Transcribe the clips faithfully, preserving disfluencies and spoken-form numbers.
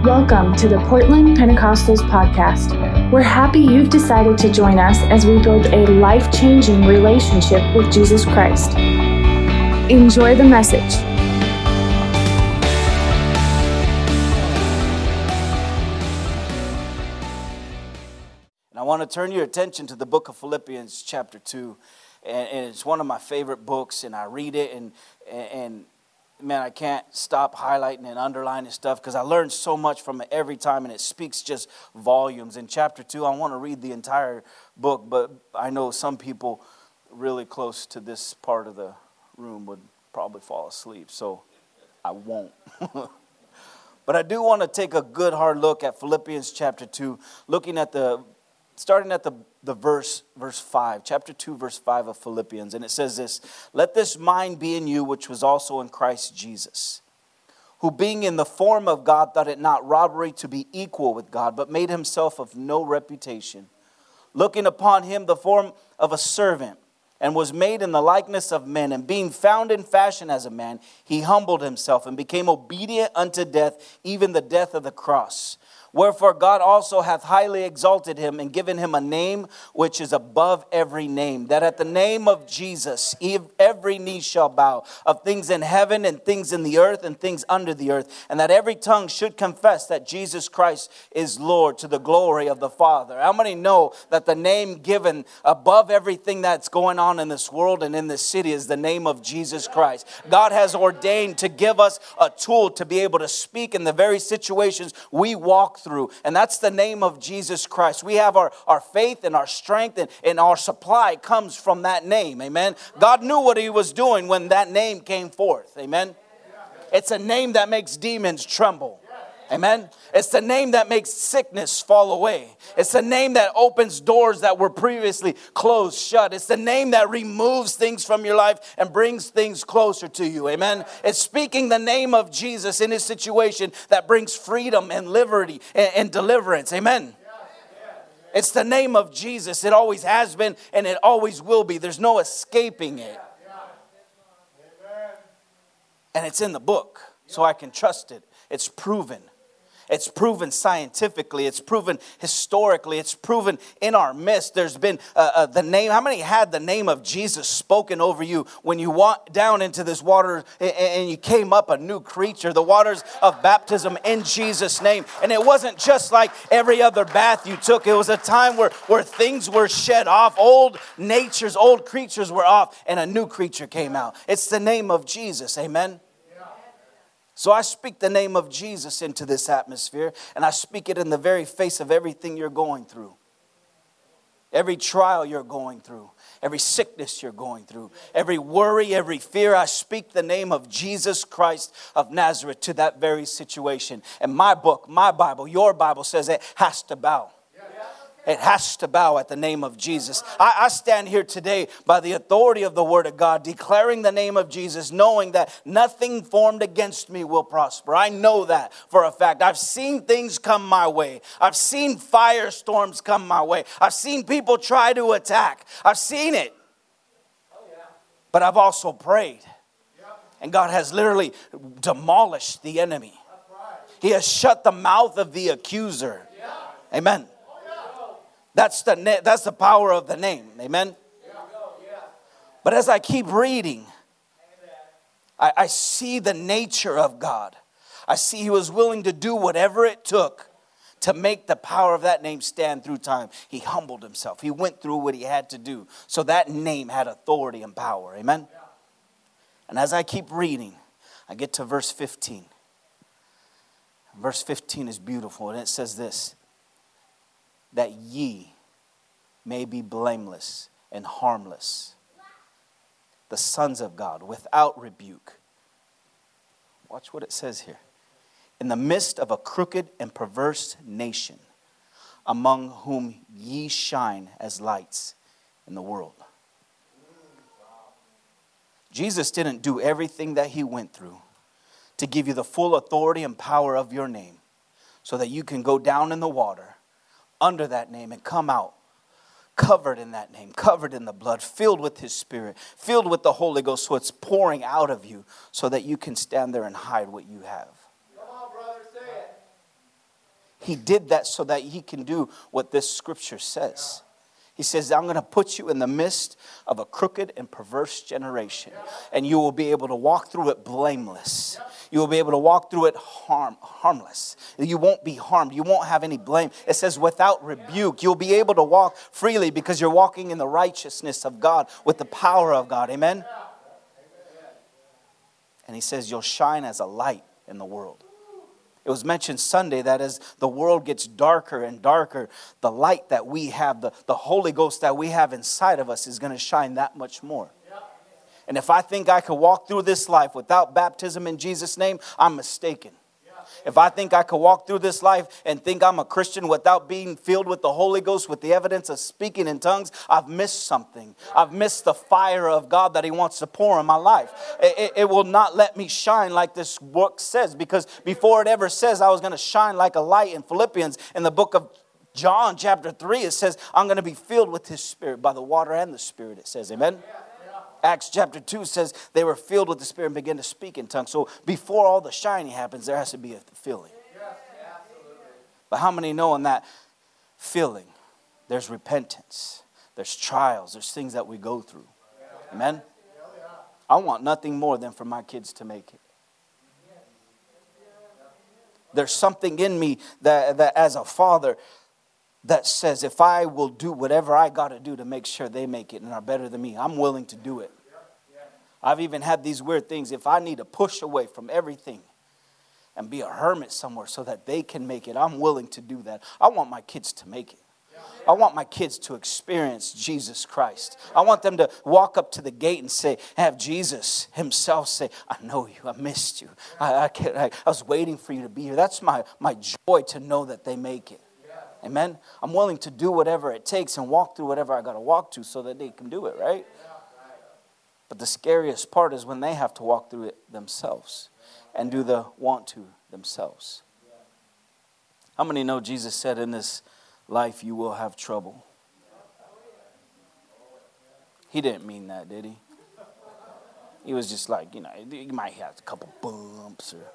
Welcome to the Portland Pentecostals podcast. We're happy you've decided to join us as we build a life-changing relationship with Jesus Christ. Enjoy the message. And I want to turn your attention to the book of Philippians chapter two. And, and it's one of my favorite books, and I read it, and and man, I can't stop highlighting and underlining stuff because I learned so much from it every time, and it speaks just volumes. In chapter two, I want to read the entire book, but I know some people really close to this part of the room would probably fall asleep, so I won't. But I do want to take a good hard look at Philippians chapter two, looking at the, starting at the the verse, verse five, chapter two, verse five of Philippians. And it says this: "Let this mind be in you, which was also in Christ Jesus, who being in the form of God, thought it not robbery to be equal with God, but made himself of no reputation, looking upon him the form of a servant, and was made in the likeness of men. And being found in fashion as a man, he humbled himself and became obedient unto death, even the death of the cross. Wherefore God also hath highly exalted him and given him a name which is above every name, that at the name of Jesus every knee shall bow, of things in heaven and things in the earth and things under the earth, and that every tongue should confess that Jesus Christ is Lord, to the glory of the Father." How many know that the name given above everything that's going on in this world and in this city is the name of Jesus Christ? God has ordained to give us a tool to be able to speak in the very situations we walk through, and that's the name of Jesus Christ. We have our, our faith and our strength, and, and our supply comes from that name. Amen. God knew what he was doing when that name came forth. Amen. It's a name that makes demons tremble. Amen. It's the name that makes sickness fall away. It's the name that opens doors that were previously closed shut. It's the name that removes things from your life and brings things closer to you. Amen. It's speaking the name of Jesus in his situation that brings freedom and liberty and, and deliverance. Amen. It's the name of Jesus. It always has been and it always will be. There's no escaping it. And it's in the book, so I can trust it. It's proven. It's proven scientifically. It's proven historically. It's proven in our midst. There's been uh, uh, the name. How many had the name of Jesus spoken over you when you walked down into this water and, and you came up a new creature? The waters of baptism in Jesus' name. And it wasn't just like every other bath you took. It was a time where, where things were shed off. Old natures, old creatures were off, and a new creature came out. It's the name of Jesus. Amen. So I speak the name of Jesus into this atmosphere, and I speak it in the very face of everything you're going through. Every trial you're going through, every sickness you're going through, every worry, every fear, I speak the name of Jesus Christ of Nazareth to that very situation. And my book, my Bible, your Bible says it has to bow. It has to bow at the name of Jesus. I, I stand here today by the authority of the Word of God, declaring the name of Jesus, knowing that nothing formed against me will prosper. I know that for a fact. I've seen things come my way. I've seen firestorms come my way. I've seen people try to attack. I've seen it. But I've also prayed. And God has literally demolished the enemy. He has shut the mouth of the accuser. Amen. That's the that's the power of the name. Amen. But as I keep reading, I, I see the nature of God. I see he was willing to do whatever it took to make the power of that name stand through time. He humbled himself. He went through what he had to do. So that name had authority and power. Amen. And as I keep reading, I get to verse fifteen. Verse fifteen is beautiful, and it says this: "That ye may be blameless and harmless, the sons of God, without rebuke." Watch what it says here. "In the midst of a crooked and perverse nation, among whom ye shine as lights in the world." Jesus didn't do everything that he went through to give you the full authority and power of your name so that you can go down in the water under that name and come out covered in that name, covered in the blood, filled with his Spirit, filled with the Holy Ghost, so it's pouring out of you so that you can stand there and hide what you have. Come on, brother, say it. He did that so that he can do what this scripture says. He says, I'm going to put you in the midst of a crooked and perverse generation, and you will be able to walk through it blameless. You will be able to walk through it harm, harmless. You won't be harmed. You won't have any blame. It says without rebuke. You'll be able to walk freely because you're walking in the righteousness of God with the power of God. Amen? And he says you'll shine as a light in the world. It was mentioned Sunday that as the world gets darker and darker, the light that we have, the, the Holy Ghost that we have inside of us is going to shine that much more. And if I think I could walk through this life without baptism in Jesus' name, I'm mistaken. If I think I could walk through this life and think I'm a Christian without being filled with the Holy Ghost, with the evidence of speaking in tongues, I've missed something. I've missed the fire of God that he wants to pour in my life. It, it, it will not let me shine like this book says, because before it ever says I was going to shine like a light in Philippians, in the book of John chapter three, it says I'm going to be filled with his Spirit by the water and the Spirit, it says. Amen? Acts chapter two says they were filled with the Spirit and began to speak in tongues. So before all the shining happens, there has to be a filling. But how many know in that filling, there's repentance, there's trials, there's things that we go through. Amen? I want nothing more than for my kids to make it. There's something in me that, that as a father that says if I will do whatever I got to do to make sure they make it and are better than me, I'm willing to do it. I've even had these weird things. If I need to push away from everything and be a hermit somewhere so that they can make it, I'm willing to do that. I want my kids to make it. I want my kids to experience Jesus Christ. I want them to walk up to the gate and say, have Jesus himself say, I know you, I missed you. I, I, can't, I, I was waiting for you to be here. That's my, my joy to know that they make it. Amen. I'm willing to do whatever it takes and walk through whatever I got to walk to so that they can do it, right? But the scariest part is when they have to walk through it themselves and do the want to themselves. How many know Jesus said in this life you will have trouble? He didn't mean that, did he? He was just like, you know, you might have a couple bumps or...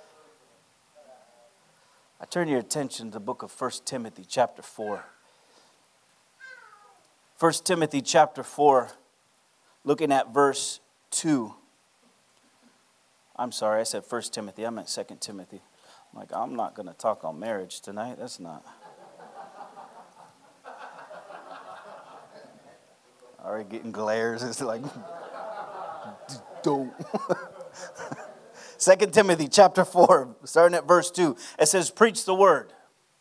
I turn your attention to the book of First Timothy chapter four. First Timothy chapter four, looking at verse two. I'm sorry, I said First Timothy. I meant Second Timothy. I'm like, I'm not going to talk on marriage tonight. That's not. Already getting glares. It's like, don't. Second Timothy chapter four, starting at verse two. It says, preach the word.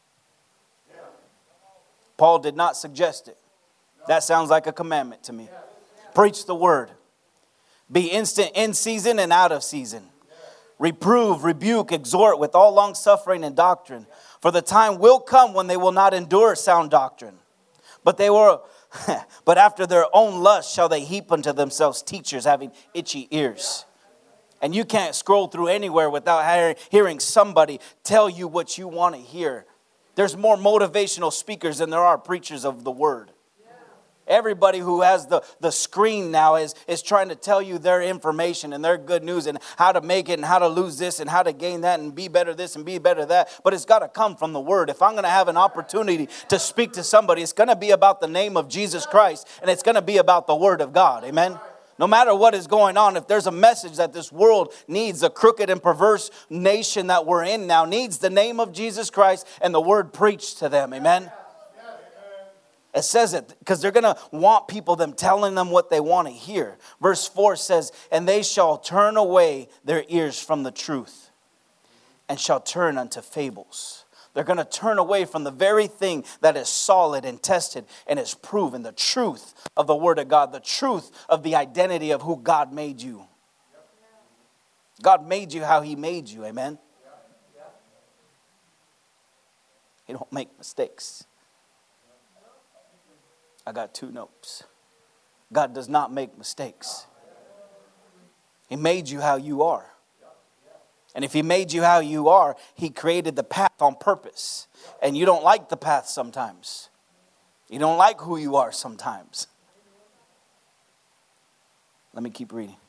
Paul did not suggest it. That sounds like a commandment to me. Preach the word. Be instant in season and out of season. Reprove, rebuke, exhort with all long suffering and doctrine. For the time will come when they will not endure sound doctrine. But they will, but after their own lust shall they heap unto themselves teachers having itchy ears. And you can't scroll through anywhere without hearing somebody tell you what you want to hear. There's more motivational speakers than there are preachers of the word. Everybody who has the, the screen now is, is trying to tell you their information and their good news and how to make it and how to lose this and how to gain that and be better this and be better that. But it's got to come from the word. If I'm going to have an opportunity to speak to somebody, it's going to be about the name of Jesus Christ, and it's going to be about the word of God. Amen? No matter what is going on, if there's a message that this world needs, a crooked and perverse nation that we're in now needs the name of Jesus Christ and the word preached to them. Amen? It says it because they're going to want people, them telling them what they want to hear. Verse four says, and they shall turn away their ears from the truth and shall turn unto fables. They're going to turn away from the very thing that is solid and tested and is proven, the truth of the word of God, the truth of the identity of who God made you. God made you how he made you, amen? He don't make mistakes. I got two notes. God does not make mistakes. He made you how you are. And if he made you how you are, he created the path on purpose. And you don't like the path sometimes. You don't like who you are sometimes. Let me keep reading.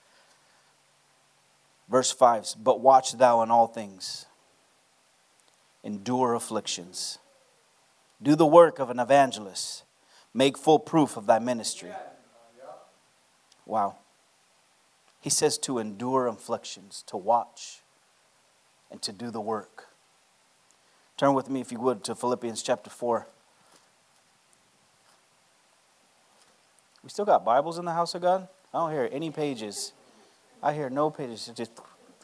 Verse five, but watch thou in all things. endure afflictions. Do the work of an evangelist. Make full proof of thy ministry. Wow. He says to endure afflictions, to watch, and to do the work. Turn with me, if you would, to Philippians chapter four. We still got Bibles in the house of God? I don't hear any pages. I hear no pages. It's just,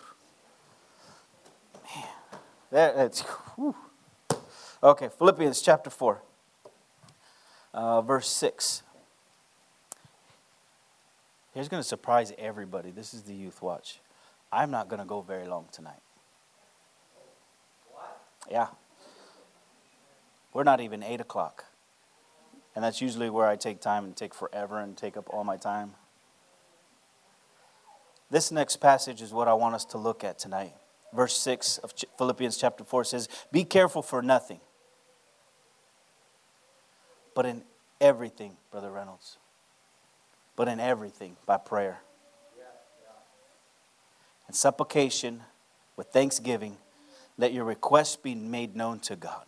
man, that, that's, whew. Okay, Philippians chapter four, uh, verse six. Here's going to surprise everybody. This is the youth watch. I'm not going to go very long tonight. What? Yeah. We're not even eight o'clock. And that's usually where I take time and take forever and take up all my time. This next passage is what I want us to look at tonight. Verse six of Philippians chapter four says, be careful for nothing, but in everything, Brother Reynolds, but in everything by prayer and supplication with thanksgiving, let your requests be made known to God.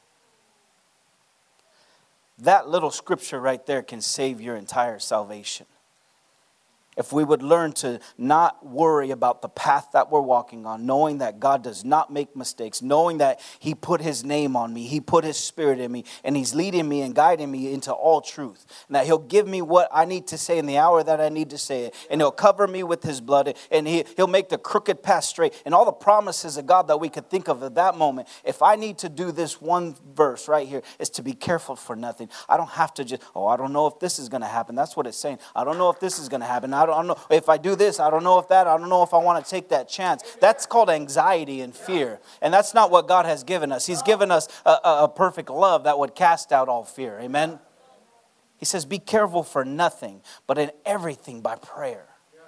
That little scripture right there can save your entire salvation. If we would learn to not worry about the path that we're walking on, knowing that God does not make mistakes, knowing that He put His name on me, He put His Spirit in me, and He's leading me and guiding me into all truth. And that He'll give me what I need to say in the hour that I need to say it. And He'll cover me with His blood, and he, He'll make the crooked path straight. And all the promises of God that we could think of at that moment. If I need to do this one verse right here, is to be careful for nothing. I don't have to just, oh, I don't know if this is going to happen. That's what it's saying. I don't know if this is going to happen. I don't, I don't know if I do this. I don't know if that. I don't know if I want to take that chance. That's called anxiety and fear. And that's not what God has given us. He's given us a, a, a perfect love that would cast out all fear. Amen? He says, be careful for nothing, but in everything by prayer.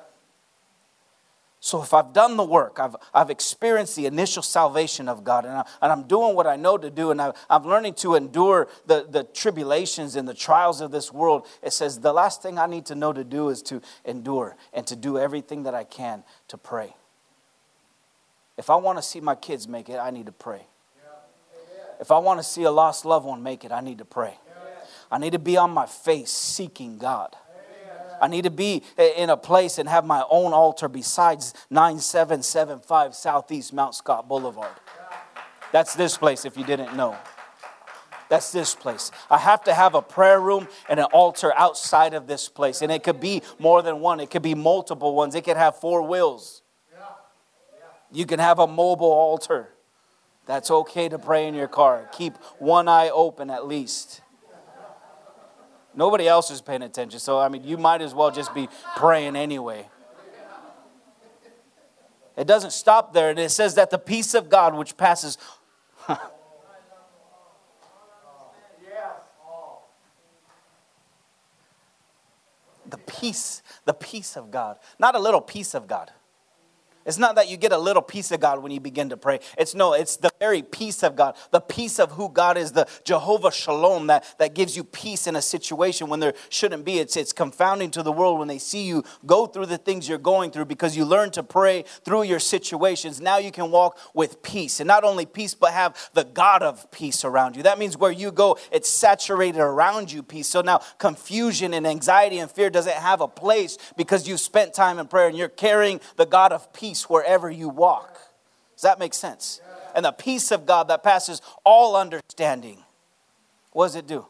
So if I've done the work, I've I've experienced the initial salvation of God, and, I, and I'm doing what I know to do, and I, I'm learning to endure the, the tribulations and the trials of this world, it says the last thing I need to know to do is to endure and to do everything that I can to pray. If I want to see my kids make it, I need to pray. If I want to see a lost loved one make it, I need to pray. I need to be on my face seeking God. I need to be in a place and have my own altar besides nine seven seven five Southeast Mount Scott Boulevard. That's this place if you didn't know. That's this place. I have to have a prayer room and an altar outside of this place. And it could be more than one. It could be multiple ones. It could have four wheels. You can have a mobile altar. That's okay to pray in your car. Keep one eye open at least. Nobody else is paying attention. So, I mean, you might as well just be praying anyway. It doesn't stop there. And it says that the peace of God, which passes... the peace, the peace of God. Not a little piece of God. It's not that you get a little piece of God when you begin to pray. It's no, it's the very peace of God. The peace of who God is, the Jehovah Shalom that, that gives you peace in a situation when there shouldn't be. It's, it's confounding to the world when they see you go through the things you're going through because you learn to pray through your situations. Now you can walk with peace. And not only peace, but have the God of peace around you. That means where you go, it's saturated around you peace. So now confusion and anxiety and fear doesn't have a place because you spent time in prayer and you're carrying the God of peace wherever you walk. Does that make sense? And the peace of God that passes all understanding, what does it do?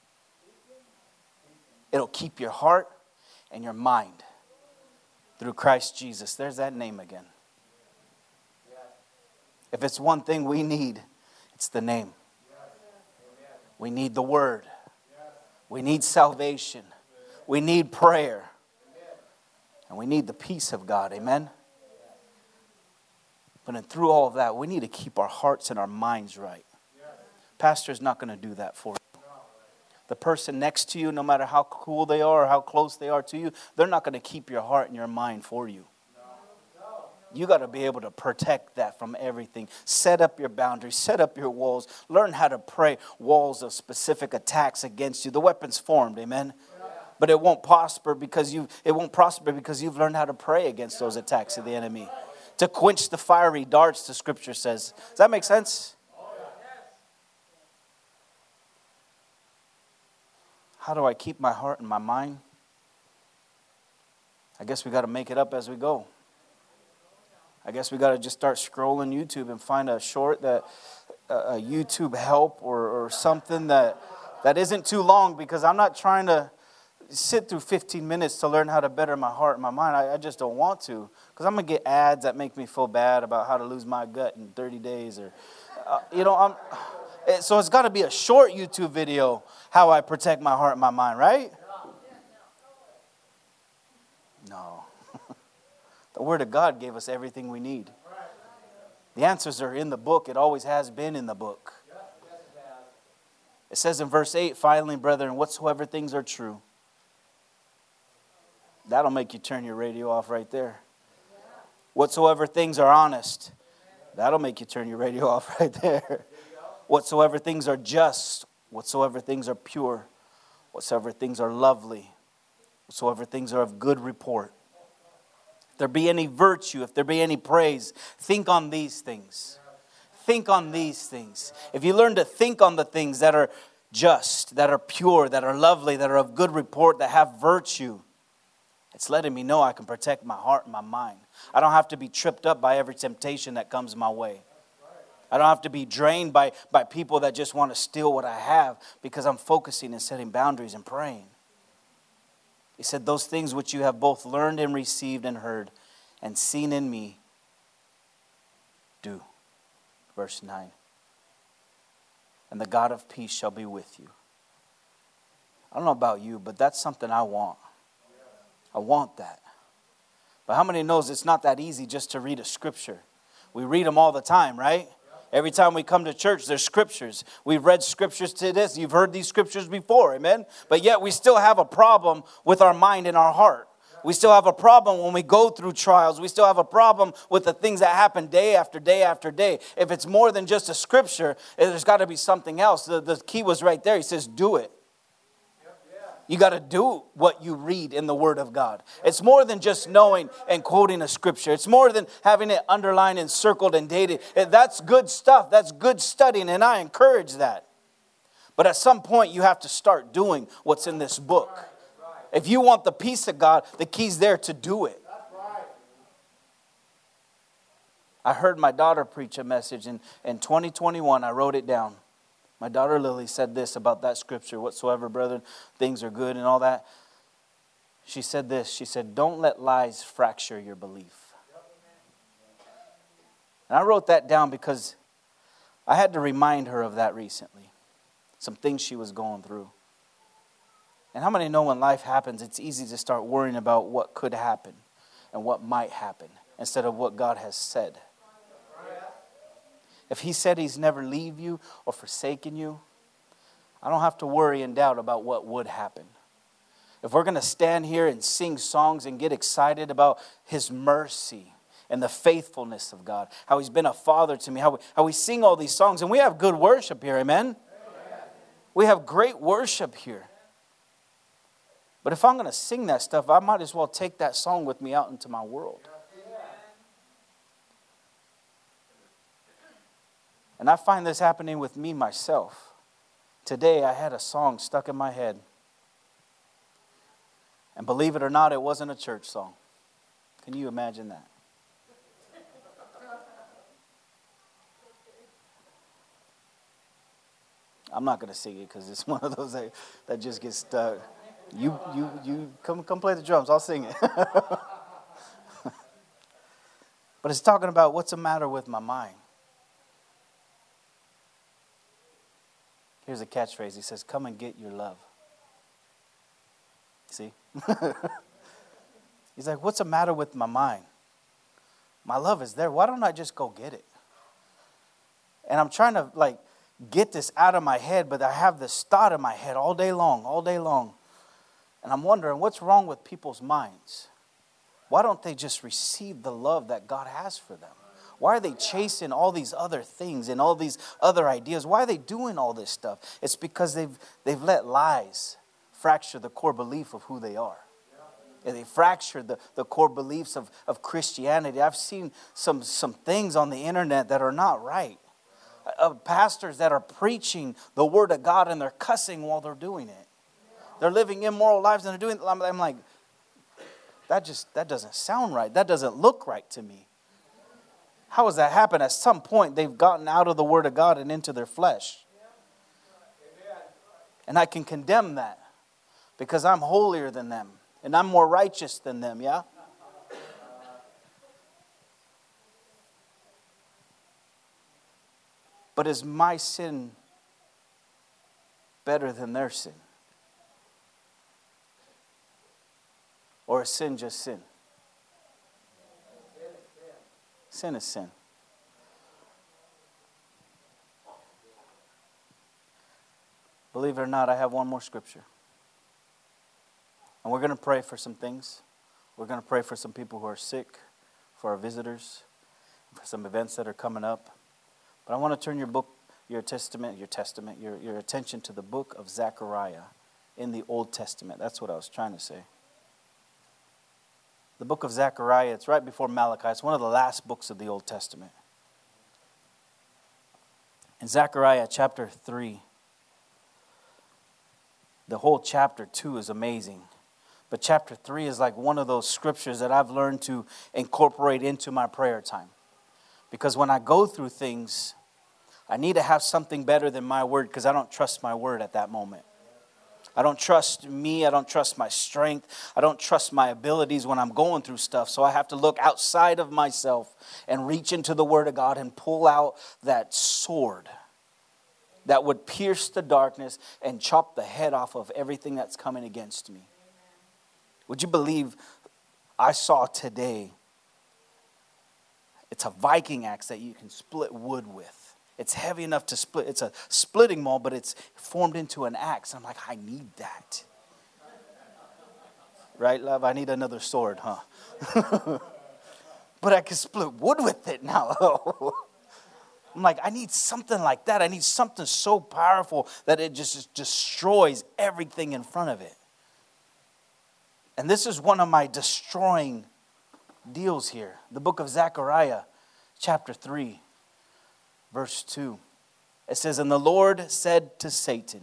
It'll keep your heart and your mind through Christ Jesus. There's that name again. If it's one thing we need, it's the name. We need the word. We need salvation. We need prayer. And we need the peace of God. Amen? But then through all of that, we need to keep our hearts and our minds right. Pastor's not going to do that for you. The person next to you, no matter how cool they are or how close they are to you, they're not going to keep your heart and your mind for you. You got to be able to protect that from everything. Set up your boundaries. Set up your walls. Learn how to pray walls of specific attacks against you. The weapon's formed, amen? But it won't prosper because you it won't prosper because you've learned how to pray against those attacks of the enemy. To quench the fiery darts, the scripture says. Does that make sense? How do I keep my heart and my mind? I guess we got to make it up as we go. I guess we got to just start scrolling YouTube and find a short that uh, a YouTube help or, or something that that isn't too long, because I'm not trying to sit through fifteen minutes to learn how to better my heart and my mind. I, I just don't want to, because I'm going to get ads that make me feel bad about how to lose my gut in thirty days. Or, uh, you know, I'm... So it's got to be a short YouTube video, how I protect my heart and my mind, right? No. The Word of God gave us everything we need. The answers are in the book. It always has been in the book. It says in verse eight, finally, brethren, whatsoever things are true. That'll make you turn your radio off right there. Whatsoever things are honest. That'll make you turn your radio off right there. Whatsoever things are just, whatsoever things are pure, whatsoever things are lovely, whatsoever things are of good report. If there be any virtue, if there be any praise, think on these things. Think on these things. If you learn to think on the things that are just, that are pure, that are lovely, that are of good report, that have virtue, it's letting me know I can protect my heart and my mind. I don't have to be tripped up by every temptation that comes my way. I don't have to be drained by, by people that just want to steal what I have, because I'm focusing and setting boundaries and praying. He said, those things which you have both learned and received and heard and seen in me, do. Verse nine. And the God of peace shall be with you. I don't know about you, but that's something I want. I want that. But how many knows it's not that easy just to read a scripture? We read them all the time, right? Every time we come to church, there's scriptures. We've read scriptures to this. You've heard these scriptures before, amen? But yet we still have a problem with our mind and our heart. We still have a problem when we go through trials. We still have a problem with the things that happen day after day after day. If it's more than just a scripture, there's got to be something else. The, the key was right there. He says, do it. You got to do what you read in the Word of God. It's more than just knowing and quoting a scripture. It's more than having it underlined and circled and dated. That's good stuff. That's good studying, and I encourage that. But at some point, you have to start doing what's in this book. If you want the peace of God, the key's there to do it. I heard my daughter preach a message in, in twenty twenty-one. I wrote it down. My daughter Lily said this about that scripture, whatsoever, brethren, things are good and all that. She said this. She said, don't let lies fracture your belief. And I wrote that down because I had to remind her of that recently. Some things she was going through. And how many know when life happens, it's easy to start worrying about what could happen and what might happen instead of what God has said. If he said he's never leave you or forsaken you, I don't have to worry and doubt about what would happen. If we're going to stand here and sing songs and get excited about his mercy and the faithfulness of God, how he's been a father to me, how we, how we sing all these songs, and we have good worship here, amen? Amen. We have great worship here. But if I'm going to sing that stuff, I might as well take that song with me out into my world. And I find this happening with me myself. Today I had a song stuck in my head. And believe it or not, it wasn't a church song. Can you imagine that? I'm not going to sing it because it's one of those that, that just gets stuck. You you you come come play the drums. I'll sing it. But it's talking about what's the matter with my mind. Here's a catchphrase. He says, come and get your love. See? He's like, what's the matter with my mind? My love is there. Why don't I just go get it? And I'm trying to like get this out of my head, but I have this thought in my head all day long, all day long. And I'm wondering, what's wrong with people's minds? Why don't they just receive the love that God has for them? Why are they chasing all these other things and all these other ideas? Why are they doing all this stuff? It's because they've they've let lies fracture the core belief of who they are. And they fractured the, the core beliefs of, of Christianity. I've seen some, some things on the internet that are not right. Uh, pastors that are preaching the word of God and they're cussing while they're doing it. They're living immoral lives and they're doing, I'm, I'm like, that just, that doesn't sound right. That doesn't look right to me. How has that happened? At some point, they've gotten out of the Word of God and into their flesh. And I can condemn that because I'm holier than them and I'm more righteous than them, yeah? But is my sin better than their sin? Or is sin just sin? Sin is sin. Believe it or not, I have one more scripture. And we're going to pray for some things. We're going to pray for some people who are sick, for our visitors, for some events that are coming up. But I want to turn your book, your testament, your testament, your, your attention to the book of Zechariah in the Old Testament. That's what I was trying to say. The book of Zechariah, it's right before Malachi. It's one of the last books of the Old Testament. In Zechariah chapter three, the whole chapter two is amazing. But chapter three is like one of those scriptures that I've learned to incorporate into my prayer time. Because when I go through things, I need to have something better than my word because I don't trust my word at that moment. I don't trust me. I don't trust my strength. I don't trust my abilities when I'm going through stuff. So I have to look outside of myself and reach into the Word of God and pull out that sword that would pierce the darkness and chop the head off of everything that's coming against me. Would you believe I saw today? It's a Viking axe that you can split wood with. It's heavy enough to split. It's a splitting maul, but it's formed into an axe. I'm like, I need that. Right, love? I need another sword, huh? But I can split wood with it now. I'm like, I need something like that. I need something so powerful that it just destroys everything in front of it. And this is one of my destroying deals here. The book of Zechariah, chapter three. Verse two, it says, and the Lord said to Satan,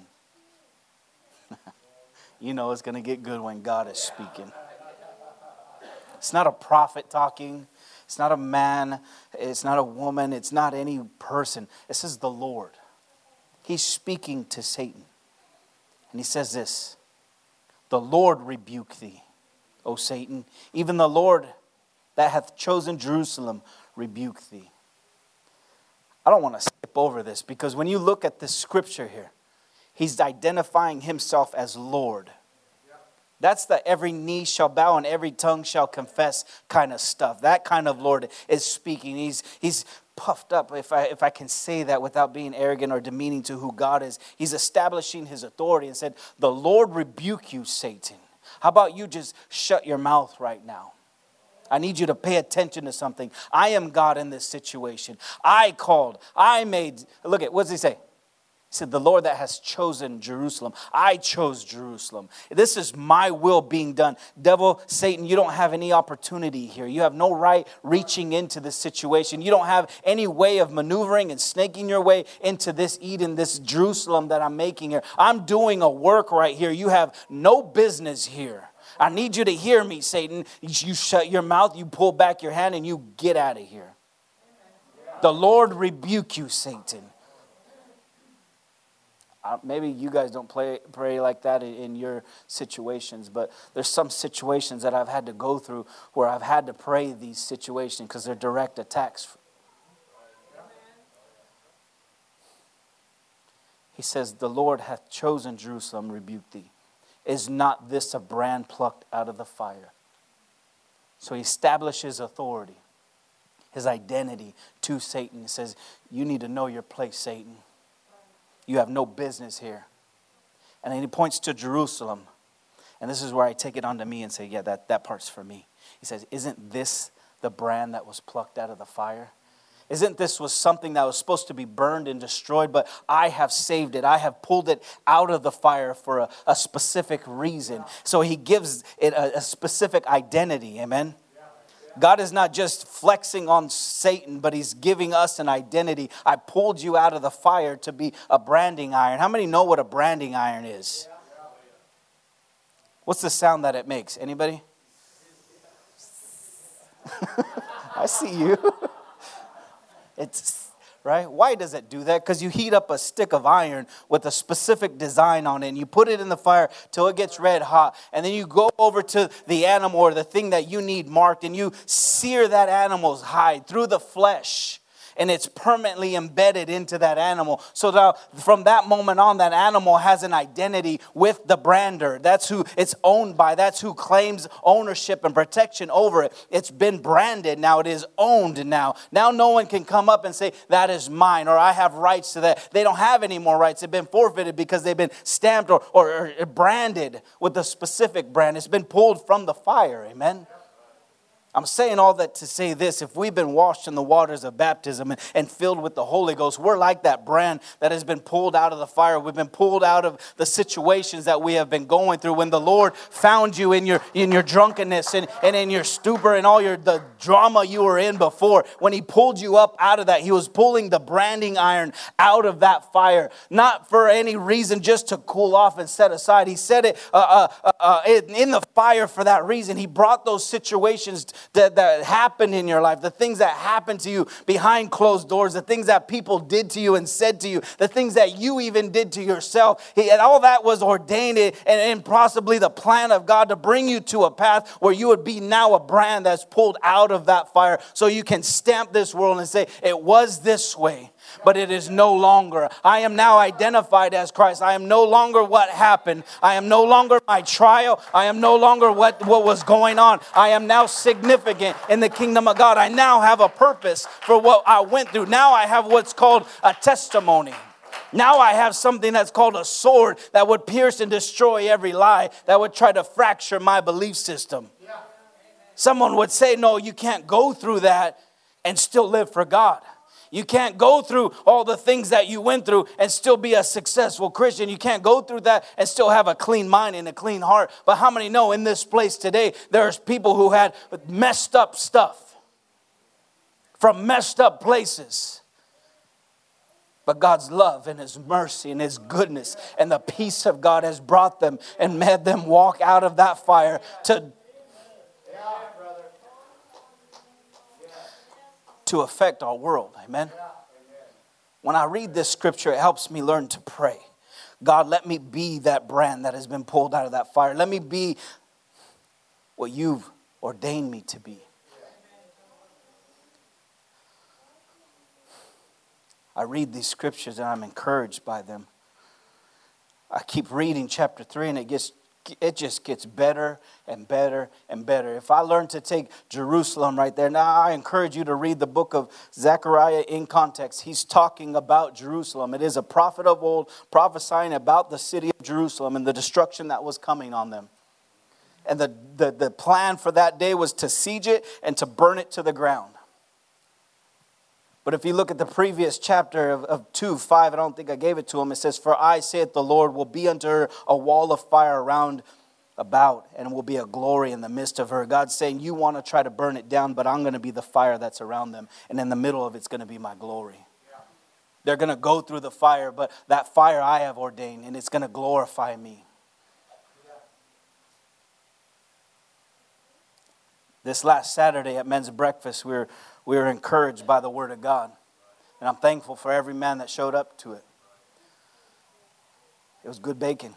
you know it's going to get good when God is speaking. It's not a prophet talking. It's not a man. It's not a woman. It's not any person. It says the Lord. He's speaking to Satan. And he says this, the Lord rebuke thee, O Satan. Even the Lord that hath chosen Jerusalem rebuke thee. I don't want to skip over this because when you look at this scripture here, he's identifying himself as Lord. That's the every knee shall bow and every tongue shall confess kind of stuff. That kind of Lord is speaking. He's he's puffed up, if I if I can say that without being arrogant or demeaning to who God is. He's establishing his authority and said, the Lord rebuke you, Satan. How about you just shut your mouth right now? I need you to pay attention to something. I am God in this situation. I called. I made. Look at, what does he say? He said, the Lord that has chosen Jerusalem. I chose Jerusalem. This is my will being done. Devil, Satan, you don't have any opportunity here. You have no right reaching into this situation. You don't have any way of maneuvering and snaking your way into this Eden, this Jerusalem that I'm making here. I'm doing a work right here. You have no business here. I need you to hear me, Satan. You shut your mouth, you pull back your hand, and you get out of here. The Lord rebuke you, Satan. Uh, maybe you guys don't play, pray like that in, in your situations, but there's some situations that I've had to go through where I've had to pray these situations because they're direct attacks. He says, the Lord hath chosen Jerusalem, rebuke thee. Is not this a brand plucked out of the fire? So he establishes authority, his identity to Satan. He says, you need to know your place, Satan. You have no business here. And then he points to Jerusalem. And this is where I take it onto me and say, yeah, that, that part's for me. He says, isn't this the brand that was plucked out of the fire? Isn't this was something that was supposed to be burned and destroyed, but I have saved it. I have pulled it out of the fire for a, a specific reason. So he gives it a, a specific identity. Amen. God is not just flexing on Satan, but he's giving us an identity. I pulled you out of the fire to be a branding iron. How many know what a branding iron is? What's the sound that it makes? Anybody? I see you. It's right. Why does it do that? Because you heat up a stick of iron with a specific design on it, and you put it in the fire till it gets red hot, and then you go over to the animal or the thing that you need marked, and you sear that animal's hide through the flesh. And it's permanently embedded into that animal. So that from that moment on, that animal has an identity with the brander. That's who it's owned by. That's who claims ownership and protection over it. It's been branded. Now it is owned now. Now no one can come up and say, that is mine, or I have rights to that. They don't have any more rights. They've been forfeited because they've been stamped or, or, or branded with a specific brand. It's been pulled from the fire. Amen. I'm saying all that to say this. If we've been washed in the waters of baptism and, and filled with the Holy Ghost, we're like that brand that has been pulled out of the fire. We've been pulled out of the situations that we have been going through. When the Lord found you in your in your drunkenness and, and in your stupor and all your the drama you were in before, when He pulled you up out of that, He was pulling the branding iron out of that fire. Not for any reason, just to cool off and set aside. He set it uh, uh, uh, in, in the fire for that reason. He brought those situations That, that happened in your life, the things that happened to you behind closed doors, the things that people did to you and said to you, the things that you even did to yourself. He, and all that was ordained and, and possibly the plan of God to bring you to a path where you would be now a brand that's pulled out of that fire, so you can stamp this world and say, it was this way, but it is no longer. I am now identified as Christ. I am no longer what happened. I am no longer my trial. I am no longer what, what was going on. I am now significant in the kingdom of God. I now have a purpose for what I went through. Now I have what's called a testimony. Now I have something that's called a sword that would pierce and destroy every lie that would try to fracture my belief system. Someone would say, no, you can't go through that and still live for God. You can't go through all the things that you went through and still be a successful Christian. You can't go through that and still have a clean mind and a clean heart. But how many know in this place today, there's people who had messed up stuff from messed up places. But God's love and His mercy and His goodness and the peace of God has brought them and made them walk out of that fire to to affect our world. Amen. When I read this scripture, it helps me learn to pray. God, let me be that brand that has been pulled out of that fire. Let me be what You've ordained me to be. I read these scriptures and I'm encouraged by them. I keep reading chapter three and it gets It just gets better and better and better. If I learn to take Jerusalem right there, now I encourage you to read the book of Zechariah in context. He's talking about Jerusalem. It is a prophet of old prophesying about the city of Jerusalem and the destruction that was coming on them. And the, the, the plan for that day was to siege it and to burn it to the ground. But if you look at the previous chapter of, of two, five, I don't think I gave it to him. It says, for I, saith the Lord, will be unto her a wall of fire around about, and will be a glory in the midst of her. God's saying, you want to try to burn it down, but I'm going to be the fire that's around them. And in the middle of it's going to be my glory. Yeah. They're going to go through the fire, but that fire I have ordained, and it's going to glorify me. Yeah. This last Saturday at men's breakfast, we were We were encouraged by the Word of God. And I'm thankful for every man that showed up to it. It was good bacon.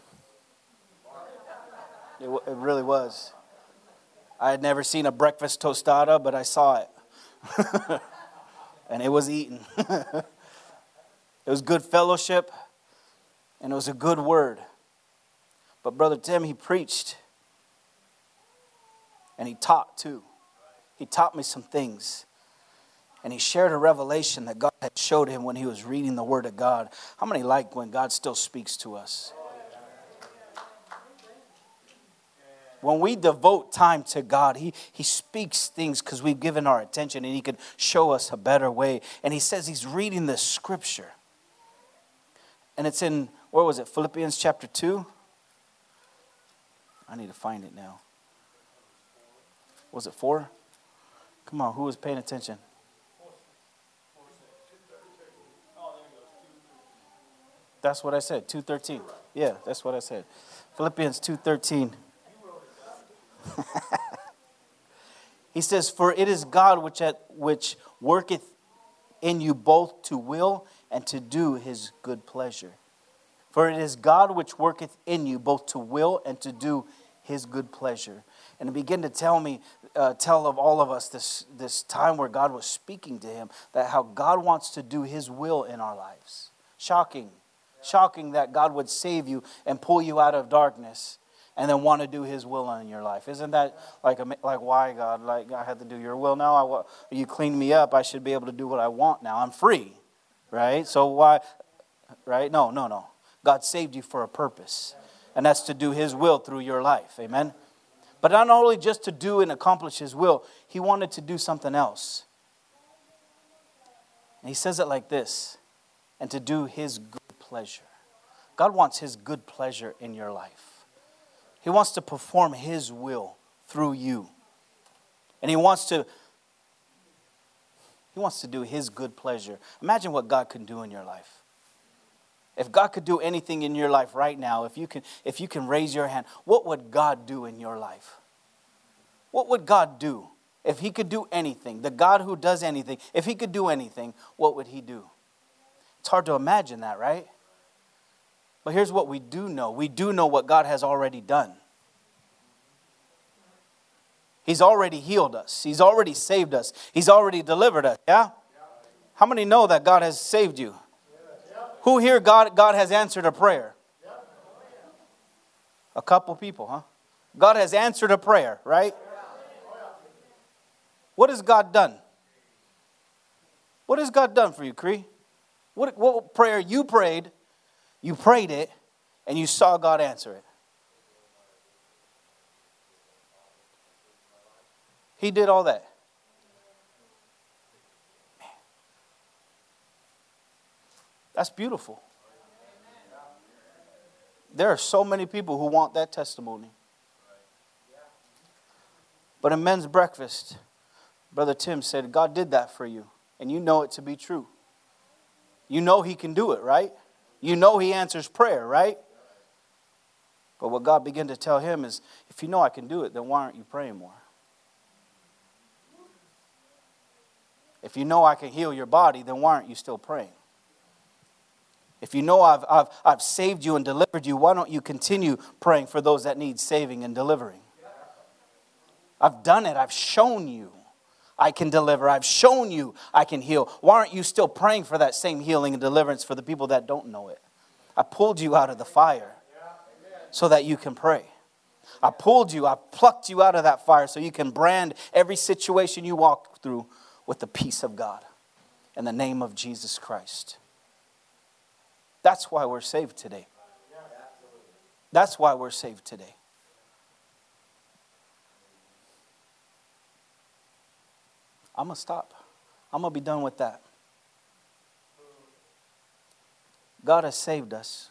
It, it really was. I had never seen a breakfast tostada, but I saw it. And it was eaten. It was good fellowship. And it was a good word. But Brother Tim, he preached. And he taught too. He taught me some things. And he shared a revelation that God had showed him when he was reading the Word of God. How many like when God still speaks to us? When we devote time to God, he, he speaks things because we've given our attention, and He can show us a better way. And he says he's reading this scripture. And it's in, where was it? Philippians chapter two? I need to find it now. Was it four? Come on, who was paying attention? That's what I said, two thirteen. Yeah, that's what I said. Philippians two thirteen. He says, for it is God which at, which worketh in you both to will and to do his good pleasure. For it is God which worketh in you both to will and to do his good pleasure. And he began to tell me, uh, tell of all of us this, this time where God was speaking to him, that how God wants to do his will in our lives. Shocking. Shocking that God would save you and pull you out of darkness and then want to do his will in your life. Isn't that like, like why, God? Like, I had to do your will now? I, you cleaned me up. I should be able to do what I want now. I'm free, right? So why, right? No, no, no. God saved you for a purpose, and that's to do his will through your life. Amen? But not only just to do and accomplish his will, he wanted to do something else. And he says it like this, and to do his good pleasure. God wants his good pleasure in your life. He wants to perform his will through you. And he wants to He wants to do his good pleasure. Imagine what God can do in your life. If God could do anything in your life right now, if you can if you can raise your hand, what would God do in your life? What would God do? If he could do anything, the God who does anything, if he could do anything, what would he do? It's hard to imagine that, right? But here's what we do know. We do know what God has already done. He's already healed us. He's already saved us. He's already delivered us. Yeah? How many know that God has saved you? Who here God, God has answered a prayer? A couple people, huh? God has answered a prayer, right? What has God done? What has God done for you, Cree? What, what prayer you prayed, you prayed it, and you saw God answer it? He did all that. Man. That's beautiful. There are so many people who want that testimony. But in men's breakfast, Brother Tim said, God did that for you. And you know it to be true. You know he can do it, right? You know he answers prayer, right? But what God began to tell him is, if you know I can do it, then why aren't you praying more? If you know I can heal your body, then why aren't you still praying? If you know I've, I've, I've saved you and delivered you, why don't you continue praying for those that need saving and delivering? I've done it. I've shown you I can deliver. I've shown you I can heal. Why aren't you still praying for that same healing and deliverance for the people that don't know it? I pulled you out of the fire so that you can pray. I pulled you, I plucked you out of that fire so you can brand every situation you walk through with the peace of God in the name of Jesus Christ. That's why we're saved today. That's why we're saved today. I'm going to stop. I'm going to be done with that. God has saved us.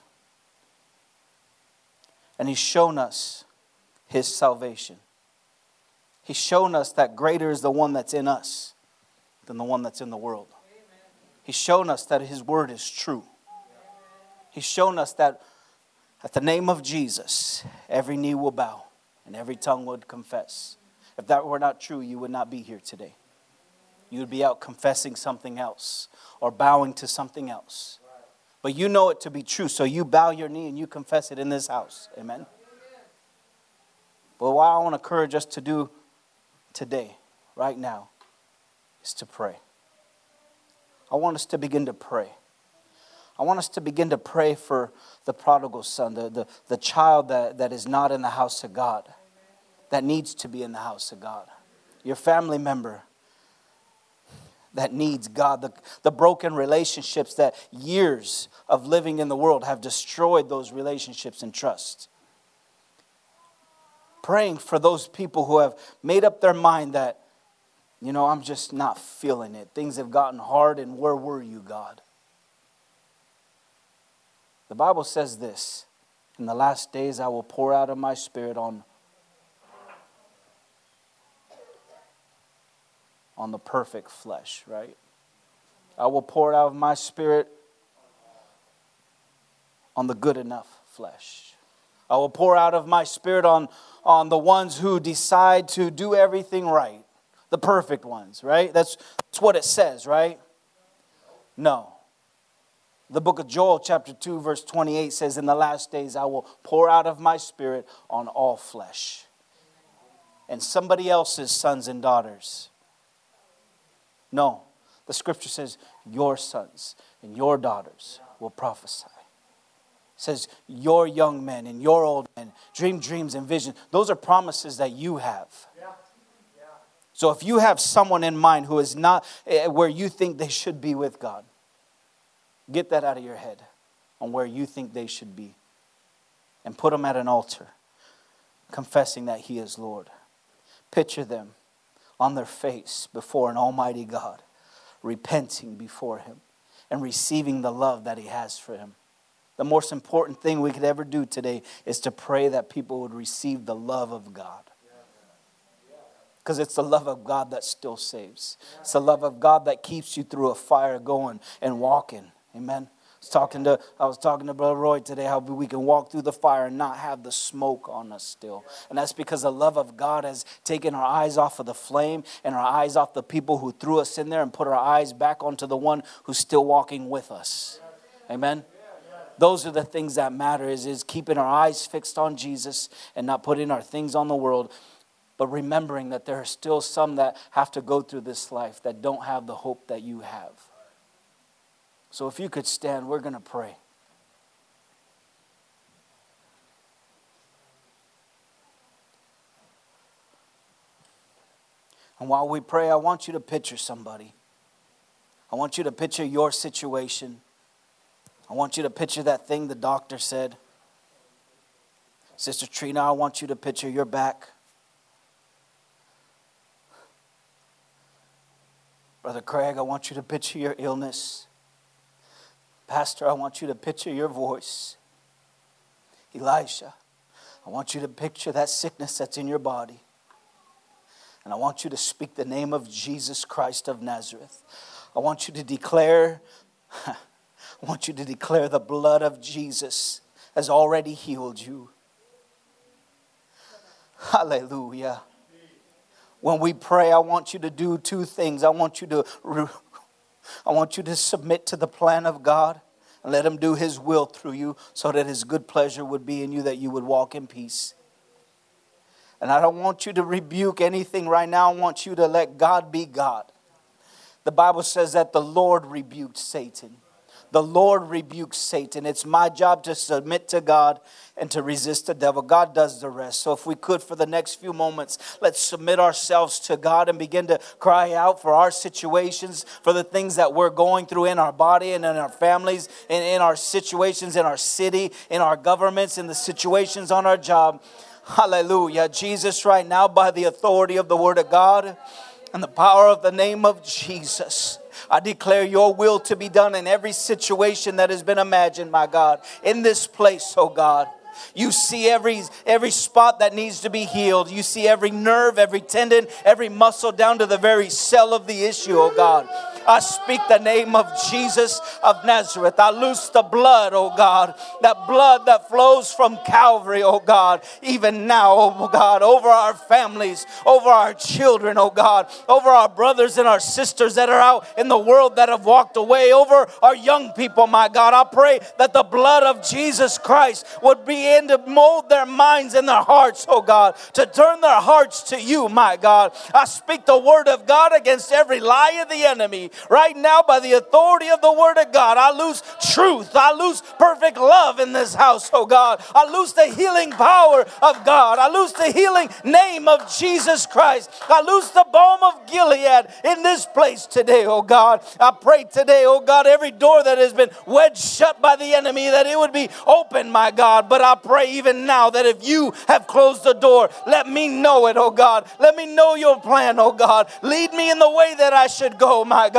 And he's shown us his salvation. He's shown us that greater is the one that's in us than the one that's in the world. He's shown us that his word is true. He's shown us that at the name of Jesus, every knee will bow and every tongue would confess. If that were not true, you would not be here today. You would be out confessing something else or bowing to something else. But you know it to be true, so you bow your knee and you confess it in this house. Amen? But what I want to encourage us to do today, right now, is to pray. I want us to begin to pray. I want us to begin to pray for the prodigal son, the, the, the child that, that is not in the house of God, that needs to be in the house of God. Your family member that needs God, the, the broken relationships that years of living in the world have destroyed those relationships and trust. Praying for those people who have made up their mind that, you know, I'm just not feeling it. Things have gotten hard, and where were you, God? The Bible says this, in the last days I will pour out of my spirit on, on the perfect flesh, right? I will pour out of my spirit on the good enough flesh. I will pour out of my spirit on, on the ones who decide to do everything right. the perfect ones, right? That's, that's what it says, right? No. The book of Joel, chapter two, verse twenty-eight says, in the last days I will pour out of my spirit on all flesh. And somebody else's sons and daughters. No. The scripture says, your sons and your daughters will prophesy. It says, your young men and your old men dream dreams and visions. Those are promises that you have. Yeah. Yeah. So if you have someone in mind who is not where you think they should be with God, get that out of your head on where you think they should be. And put them at an altar, confessing that He is Lord. Picture them on their face before an almighty God, repenting before Him and receiving the love that He has for Him. The most important thing we could ever do today is to pray that people would receive the love of God. Because it's the love of God that still saves. It's the love of God that keeps you through a fire going and walking. Amen. I was talking to, I was talking to Brother Roy today how we can walk through the fire and not have the smoke on us still. And that's because the love of God has taken our eyes off of the flame and our eyes off the people who threw us in there and put our eyes back onto the one who's still walking with us. Amen. Those are the things that matter, is, is keeping our eyes fixed on Jesus and not putting our things on the world. But remembering that there are still some that have to go through this life that don't have the hope that you have. So if you could stand, we're going to pray. And while we pray, I want you to picture somebody. I want you to picture your situation. I want you to picture that thing the doctor said. Sister Trina, I want you to picture your back. Brother Craig, I want you to picture your illness. Pastor, I want you to picture your voice. Elisha, I want you to picture that sickness that's in your body. And I want you to speak the name of Jesus Christ of Nazareth. I want you to declare, I want you to declare the blood of Jesus has already healed you. Hallelujah. When we pray, I want you to do two things. I want you to, I want you to submit to the plan of God and let Him do His will through you so that His good pleasure would be in you, that you would walk in peace. And I don't want you to rebuke anything right now. I want you to let God be God. The Bible says that the Lord rebuked Satan. The Lord rebukes Satan. It's my job to submit to God and to resist the devil. God does the rest. So if we could, for the next few moments, let's submit ourselves to God and begin to cry out for our situations, for the things that we're going through in our body and in our families, and in our situations in our city, in our governments, in the situations on our job. Hallelujah. Jesus, right now, by the authority of the Word of God and the power of the name of Jesus, I declare your will to be done in every situation that has been imagined, my God, in this place, oh God. You see every every spot that needs to be healed. You see every nerve, every tendon, every muscle down to the very cell of the issue, oh God. I speak the name of Jesus of Nazareth. I loose the blood, oh God. That blood that flows from Calvary, oh God. Even now, oh God, over our families, over our children, oh God. Over our brothers and our sisters that are out in the world that have walked away. Over our young people, my God. I pray that the blood of Jesus Christ would begin to mold their minds and their hearts, oh God. To turn their hearts to you, my God. I speak the word of God against every lie of the enemy. Right now, by the authority of the Word of God, I lose truth. I lose perfect love in this house, oh God. I lose the healing power of God. I lose the healing name of Jesus Christ. I lose the balm of Gilead in this place today, oh God. I pray today, oh God, every door that has been wedged shut by the enemy, that it would be open, my God. But I pray even now that if you have closed the door, let me know it, oh God. Let me know your plan, oh God. Lead me in the way that I should go, my God.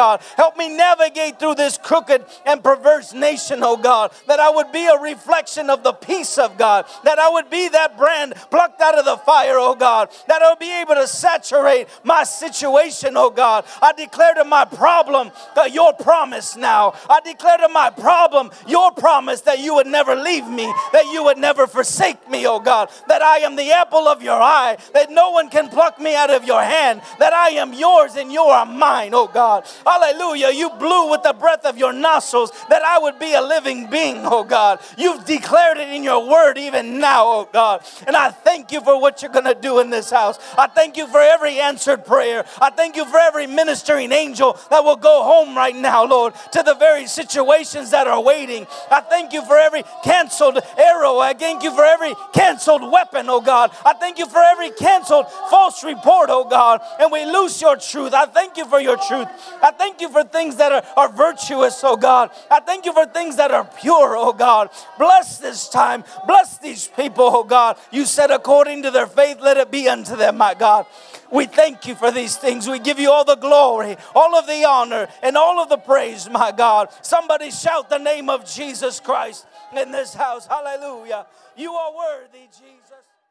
God. Help me navigate through this crooked and perverse nation, oh God. That I would be a reflection of the peace of God. That I would be that brand plucked out of the fire, oh God. That I would be able to saturate my situation, oh God. I declare to my problem that your promise now. I declare to my problem your promise that you would never leave me, that you would never forsake me, oh God. That I am the apple of your eye, that no one can pluck me out of your hand, that I am yours and you are mine, oh God. Hallelujah. You blew with the breath of your nostrils that I would be a living being, oh God. You've declared it in your word even now, oh God. And I thank you for what you're going to do in this house. I thank you for every answered prayer. I thank you for every ministering angel that will go home right now, Lord, to the very situations that are waiting. I thank you for every canceled arrow. I thank you for every canceled weapon, oh God. I thank you for every canceled false report, oh God. And we loose your truth. I thank you for your truth. I thank you for things that are, are virtuous, oh God. I thank you for things that are pure, oh God. Bless this time. Bless these people, oh God. You said according to their faith, let it be unto them, my God. We thank you for these things. We give you all the glory, all of the honor, and all of the praise, my God. Somebody shout the name of Jesus Christ in this house. Hallelujah. You are worthy, Jesus.